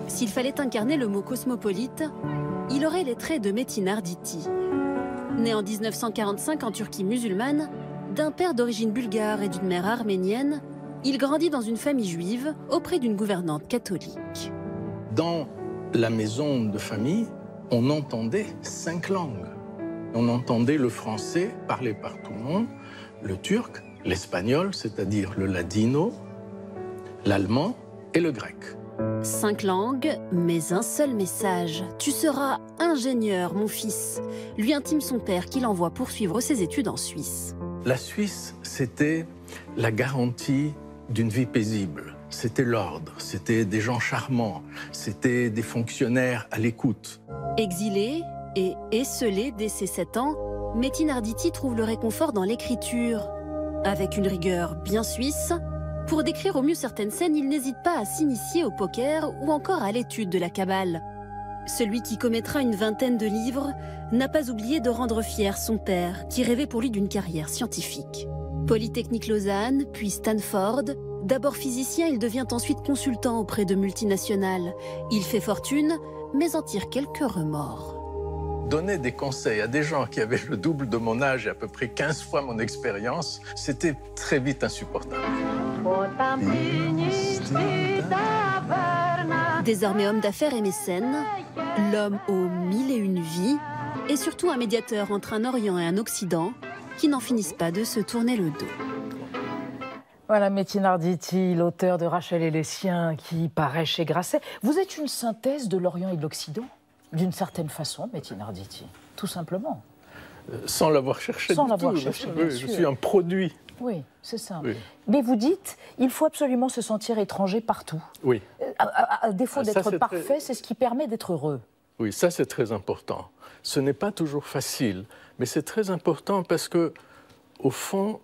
S'il fallait incarner le mot cosmopolite, il aurait les traits de Metin Arditi. Né en 1945 en Turquie musulmane, d'un père d'origine bulgare et d'une mère arménienne, il grandit dans une famille juive auprès d'une gouvernante catholique. Dans la maison de famille, on entendait 5 langues. On entendait le français parlé par tout le monde, le turc, l'espagnol, c'est-à-dire le ladino, l'allemand et le grec. 5 langues, mais un seul message. Tu seras ingénieur, mon fils, lui intime son père qui l'envoie poursuivre ses études en Suisse. La Suisse, c'était la garantie d'une vie paisible. C'était l'ordre, c'était des gens charmants, c'était des fonctionnaires à l'écoute. Exilé et esseulé dès ses 7 ans, Metin Arditi trouve le réconfort dans l'écriture. Avec une rigueur bien suisse, pour décrire au mieux certaines scènes, il n'hésite pas à s'initier au poker ou encore à l'étude de la Kabbale. Celui qui commettra une vingtaine de livres n'a pas oublié de rendre fier son père, qui rêvait pour lui d'une carrière scientifique. Polytechnique Lausanne, puis Stanford. D'abord physicien, il devient ensuite consultant auprès de multinationales. Il fait fortune, mais en tire quelques remords. Donner des conseils à des gens qui avaient le double de mon âge et à peu près 15 fois mon expérience, c'était très vite insupportable. Désormais homme d'affaires et mécène, l'homme aux 1001 vies, et surtout un médiateur entre un Orient et un Occident qui n'en finissent pas de se tourner le dos. Voilà, Metin Arditi, l'auteur de Rachel et les siens, qui paraît chez Grasset. Vous êtes une synthèse de l'Orient et de l'Occident, d'une certaine façon, Metin Arditi, tout simplement. Sans l'avoir cherché Sans du l'avoir tout. cherché, Oui, bien je sûr. suis un produit. Oui, c'est ça. Oui. Mais vous dites, il faut absolument se sentir étranger partout. Oui. À défaut Ça, d'être c'est parfait, très- c'est ce qui permet d'être heureux. Oui, ça c'est très important. Ce n'est pas toujours facile, mais c'est très important parce que, au fond,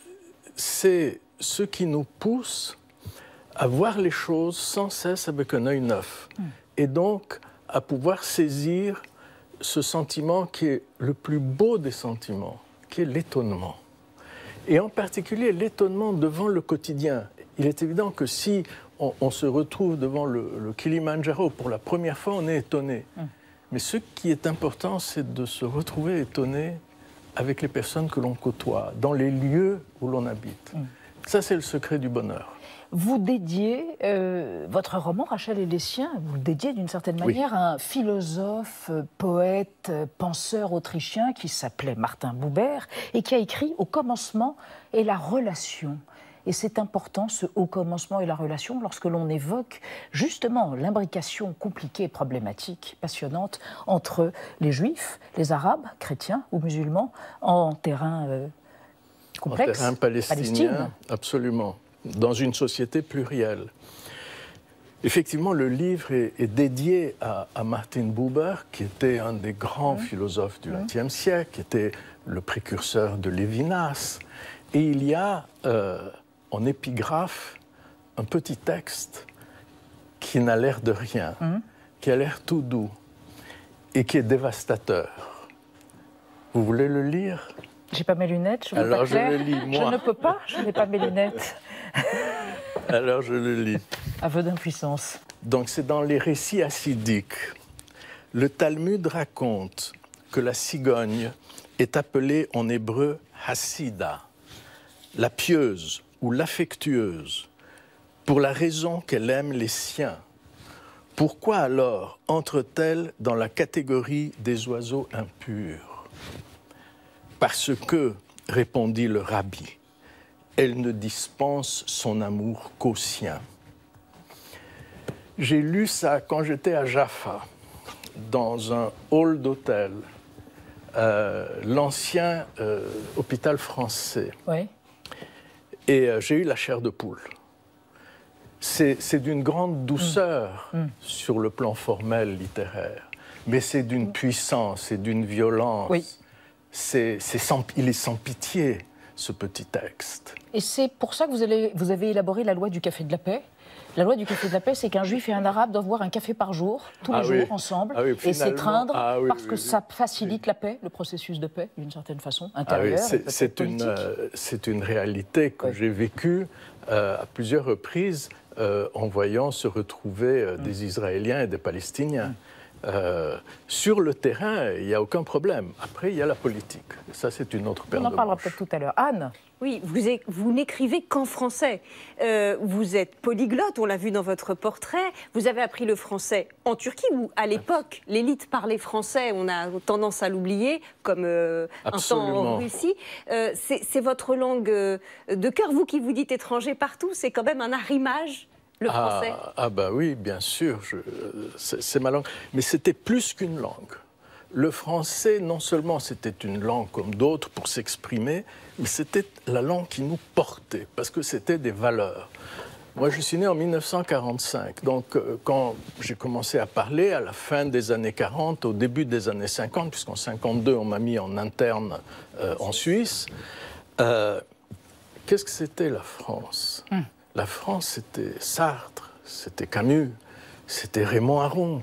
c'est ce qui nous pousse à voir les choses sans cesse avec un œil neuf. Et donc, à pouvoir saisir ce sentiment qui est le plus beau des sentiments, qui est l'étonnement. Et en particulier, l'étonnement devant le quotidien. Il est évident que si on se retrouve devant le Kilimandjaro pour la première fois, on est étonné. Mais ce qui est important, c'est de se retrouver étonné avec les personnes que l'on côtoie, dans les lieux où l'on habite. Ça, c'est le secret du bonheur. Vous dédiez votre roman, Rachel et les siens, vous le dédiez d'une certaine Oui. manière à un philosophe, poète, penseur autrichien qui s'appelait Martin Buber et qui a écrit « Au commencement et la relation ». Et c'est important, ce « au commencement et la relation », lorsque l'on évoque justement l'imbrication compliquée, problématique, passionnante entre les juifs, les arabes, chrétiens ou musulmans, en terrain complexe, En terrain palestinien, absolument, dans une société plurielle. Effectivement, le livre est dédié à Martin Buber, qui était un des grands philosophes du XXe siècle, qui était le précurseur de Lévinas. Et il y a en épigraphe un petit texte qui n'a l'air de rien, qui a l'air tout doux et qui est dévastateur. Vous voulez le lire ? J'ai pas mes lunettes, je veux Alors pas je clair. le lis, moi. Je ne peux pas, je n'ai pas mes lunettes. Alors je le lis. Aveu d'impuissance. Donc c'est dans les récits hassidiques. Le Talmud raconte que la cigogne est appelée en hébreu Hassida, la pieuse ou l'affectueuse, pour la raison qu'elle aime les siens. Pourquoi alors entre-t-elle dans la catégorie des oiseaux impurs ? Parce que, répondit le rabbi, elle ne dispense son amour qu'aux siens. J'ai lu ça quand j'étais à Jaffa, dans un hall d'hôtel, l'ancien hôpital français. Oui. Et j'ai eu la chair de poule. C'est d'une grande douceur sur le plan formel littéraire, mais c'est d'une puissance et d'une violence. Oui. Il est sans pitié, ce petit texte. Et c'est pour ça que vous avez élaboré la loi du café de la paix, La loi du café de la paix, c'est qu'un juif et un arabe doivent boire un café par jour, tous les jours, ensemble, et s'étreindre, parce que ça facilite la paix, le processus de paix, d'une certaine façon, intérieure. C'est une réalité que j'ai vécue à plusieurs reprises en voyant se retrouver des Israéliens et des Palestiniens. Sur le terrain, il n'y a aucun problème. Après, il y a la politique. Ça, c'est une autre paire de manches. On en parlera peut-être tout à l'heure. Anne? Oui, vous n'écrivez qu'en français. Vous êtes polyglotte, on l'a vu dans votre portrait. Vous avez appris le français en Turquie, où à l'époque, l'élite parlait français. On a tendance à l'oublier, comme un temps en Russie. C'est votre langue de cœur. Vous qui vous dites étranger partout, c'est quand même un arrimage, le français. Bah oui, bien sûr, c'est ma langue. Mais c'était plus qu'une langue. Le français, non seulement c'était une langue comme d'autres pour s'exprimer, mais c'était la langue qui nous portait, parce que c'était des valeurs. Moi, je suis né en 1945, donc quand j'ai commencé à parler, à la fin des années 40, au début des années 50, puisqu'en 52, on m'a mis en interne en Suisse, qu'est-ce que c'était la France? La France, c'était Sartre, c'était Camus, c'était Raymond Aron.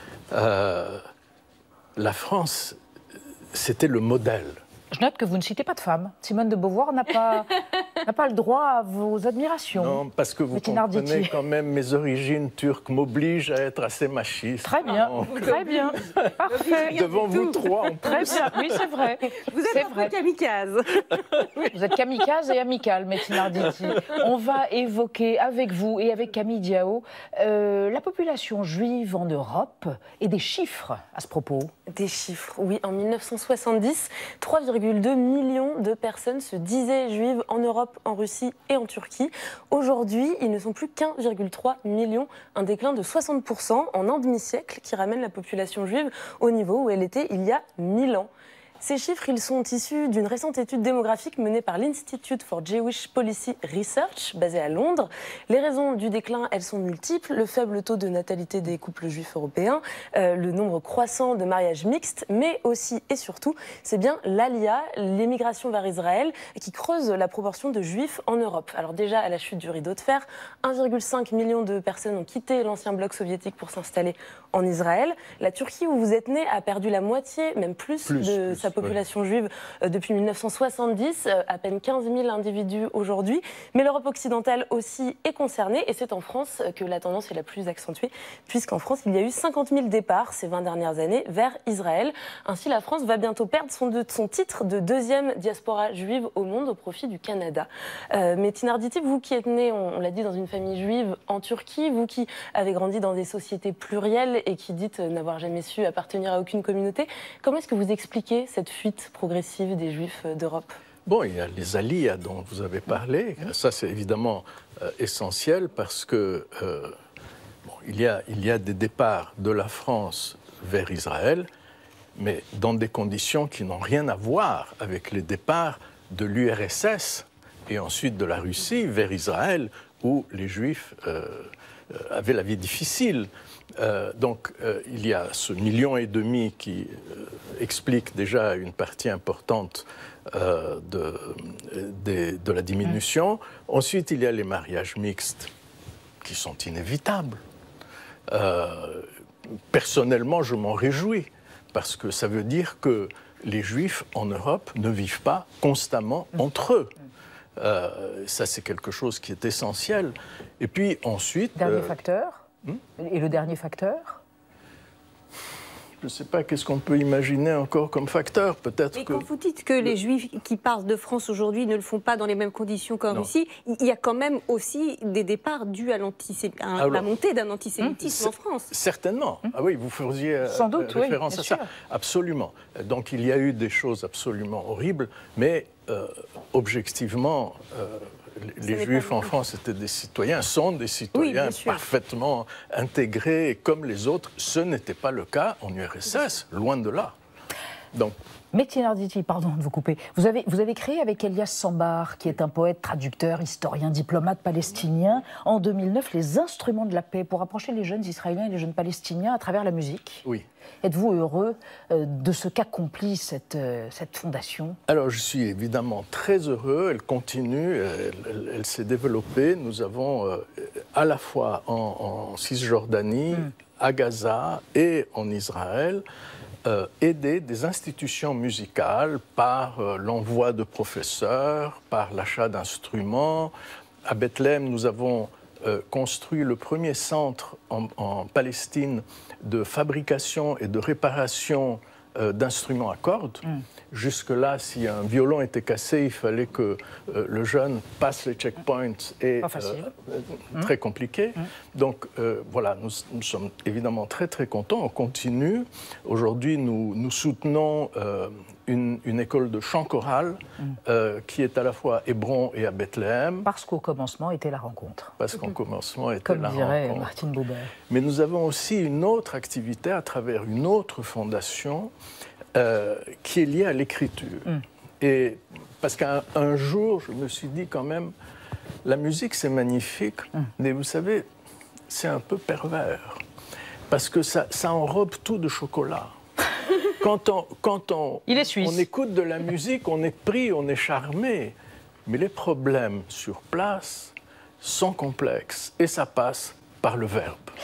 La France, c'était le modèle. Je note que vous ne citez pas de femmes. Simone de Beauvoir n'a pas le droit à vos admirations. Non, parce que vous comprenez quand même, mes origines turques m'obligent à être assez machiste. Très bien, très bien. Parfait. Devant vous trois, en plus. Très bien, oui, c'est vrai. Vous êtes un peu kamikaze. Vous êtes kamikaze et amical, Metin Arditi. On va évoquer avec vous et avec Camille Diao la population juive en Europe et des chiffres à ce propos. Des chiffres, oui. En 1970, 3,2 millions de personnes se disaient juives en Europe, en Russie et en Turquie. Aujourd'hui, ils ne sont plus qu'1,3 million, un déclin de 60% en un demi-siècle qui ramène la population juive au niveau où elle était il y a 1000 ans. Ces chiffres, ils sont issus d'une récente étude démographique menée par l'Institute for Jewish Policy Research, basée à Londres. Les raisons du déclin, elles sont multiples. Le faible taux de natalité des couples juifs européens, le nombre croissant de mariages mixtes, mais aussi et surtout, c'est bien l'Alia, l'émigration vers Israël, qui creuse la proportion de juifs en Europe. Alors déjà, à la chute du rideau de fer, 1,5 million de personnes ont quitté l'ancien bloc soviétique pour s'installer en Israël. La Turquie, où vous êtes né, a perdu la moitié, même plus de sa population juive depuis 1970, à peine 15 000 individus aujourd'hui. Mais l'Europe occidentale aussi est concernée, et c'est en France que la tendance est la plus accentuée, puisqu'en France, il y a eu 50 000 départs ces 20 dernières années vers Israël. Ainsi, la France va bientôt perdre son titre de deuxième diaspora juive au monde au profit du Canada. Metin Arditi, vous qui êtes né, on l'a dit, dans une famille juive en Turquie, vous qui avez grandi dans des sociétés plurielles et qui dites n'avoir jamais su appartenir à aucune communauté, comment est-ce que vous expliquez cette fuite progressive des Juifs d'Europe? Bon, il y a les aliyas dont vous avez parlé. Ça, c'est évidemment essentiel parce que il y a des départs de la France vers Israël, mais dans des conditions qui n'ont rien à voir avec les départs de l'URSS et ensuite de la Russie vers Israël, où les Juifs avaient la vie difficile. Donc, il y a ce 1,5 million qui explique déjà une partie importante de la diminution. Ensuite, il y a les mariages mixtes qui sont inévitables. Personnellement, je m'en réjouis parce que ça veut dire que les Juifs en Europe ne vivent pas constamment entre eux. Ça, c'est quelque chose qui est essentiel. Et puis ensuite... Dernier facteur. Et le dernier facteur? Je ne sais pas, qu'est-ce qu'on peut imaginer encore comme facteur? Peut-être que... Quand vous dites que les Juifs qui partent de France aujourd'hui ne le font pas dans les mêmes conditions qu'en Russie, il y a quand même aussi des départs dus à la montée d'un antisémitisme en France. Certainement. Ah oui, vous faisiez sans doute, référence à ça. Absolument. Donc il y a eu des choses absolument horribles, mais objectivement... les Juifs en France étaient des citoyens, sont des citoyens parfaitement intégrés comme les autres. Ce n'était pas le cas en URSS, loin de là. Donc, Metin Arditi, pardon de vous couper. Vous avez créé avec Elias Sambar, qui est un poète, traducteur, historien, diplomate palestinien, en 2009, les instruments de la paix pour rapprocher les jeunes Israéliens et les jeunes Palestiniens à travers la musique. oui. Êtes-vous heureux de ce qu'accomplit cette fondation? Alors, je suis évidemment très heureux. Elle continue, elle s'est développée. Nous avons à la fois en Cisjordanie, à Gaza et en Israël, aider des institutions musicales par l'envoi de professeurs, par l'achat d'instruments. À Bethléem, nous avons construit le premier centre en Palestine de fabrication et de réparation d'instruments à cordes. Jusque-là, si un violon était cassé, il fallait que le jeune passe les checkpoints et très compliqué. Donc voilà, nous sommes évidemment très très contents. On continue. Aujourd'hui, nous soutenons une école de chant choral qui est à la fois à Hébron et à Bethléem. Parce qu'au commencement était la rencontre. Parce qu'au commencement était Comme la dirait rencontre. Martin Buber. Mais nous avons aussi une autre activité à travers une autre fondation qui est liée à l'écriture. Et parce qu'un jour, je me suis dit quand même, la musique c'est magnifique, mais vous savez, c'est un peu pervers. Parce que ça enrobe tout de chocolat. Quand on écoute de la musique, on est pris, on est charmé. Mais les problèmes sur place sont complexes et ça passe par le verbe.